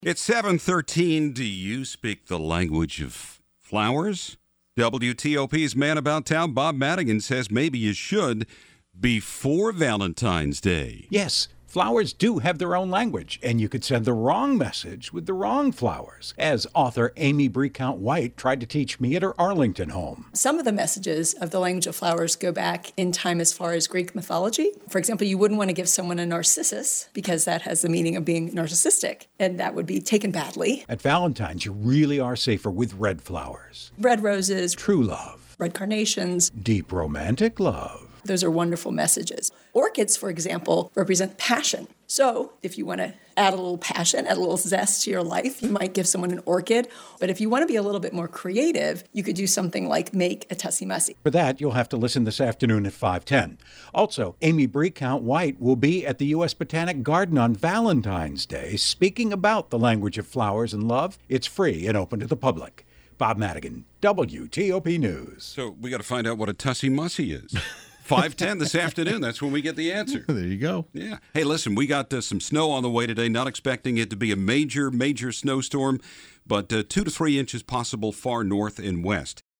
It's 7:13. Do you speak the language of flowers? WTOP's Man About Town, Bob Madigan, says maybe you should before Valentine's Day. Yes, flowers do have their own language, and you could send the wrong message with the wrong flowers, as author Amy Brecount White tried to teach me at her Arlington home. Some of the messages of the language of flowers go back in time as far as Greek mythology. For example, you wouldn't want to give someone a narcissus because that has the meaning of being narcissistic, and that would be taken badly. At Valentine's, you really are safer with red flowers. Red roses, True love. red carnations, Deep romantic love. those are wonderful messages. Orchids, for example, represent passion. So if you want to add a little passion, add a little zest to your life, you might give someone an orchid. But if you want to be a little bit more creative, you could do something like make a tussie mussy. For that, you'll have to listen this afternoon at 5:10. Also, Amy Brecount White will be at the U.S. Botanic Garden on Valentine's Day speaking about the language of flowers and love. It's free and open to the public. Bob Madigan, WTOP News. So we got to find out what a tussie mussy is. 5:10 this afternoon. That's when we get the answer. There you go. Yeah. Hey, listen, we got some snow on the way today. Not expecting it to be a major snowstorm, but 2 to 3 inches possible far north and west.